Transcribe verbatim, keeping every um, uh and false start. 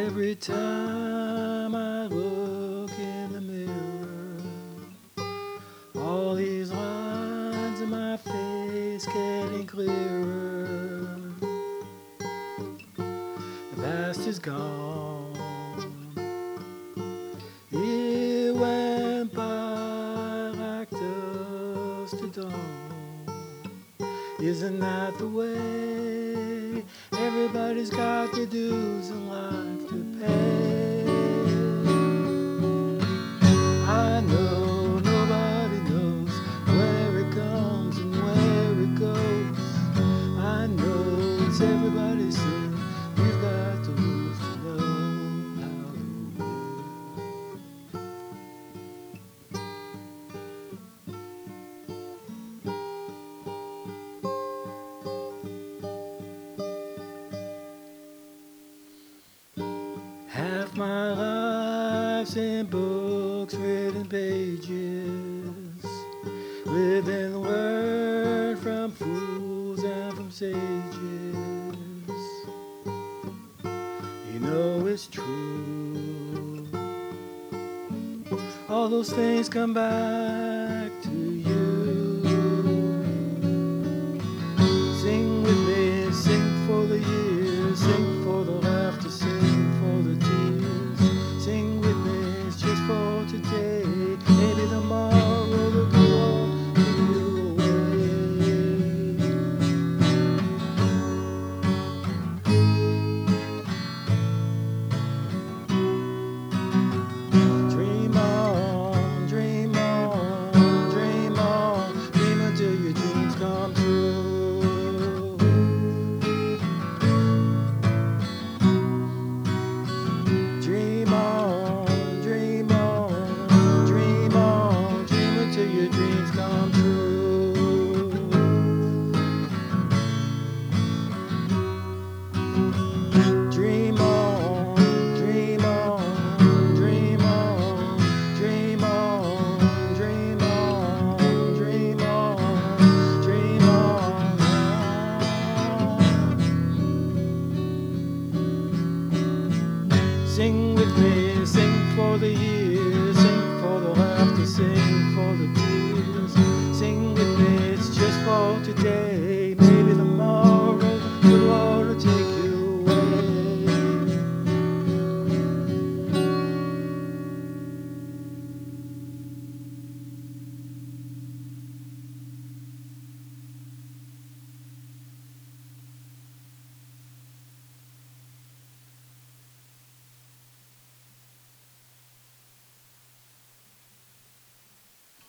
Every time I look in the mirror, all these lines in my face getting clearer. The past is gone. It went by like dust to dawn. Isn't that the way? Everybody's got their dues in life to pay. I know nobody knows where it comes and where it goes. I know it's everybody's sin. We've got to lose to know how to half my life's in books, written pages. Live and learn from fools and from sages. You know it's true. All those things come back to you. Sing with me, sing for the years, sing for the laughter, sing for the tears. Sing with me, it's just for today. Maybe tomorrow will go on you away. Dream on, dream on, dream on, dream until your dreams come true. Dream on, dream on, dream on, dream until your dreams come true. Dream on, dream on, dream on, dream on, dream on, dream on, dream on. Sing with me.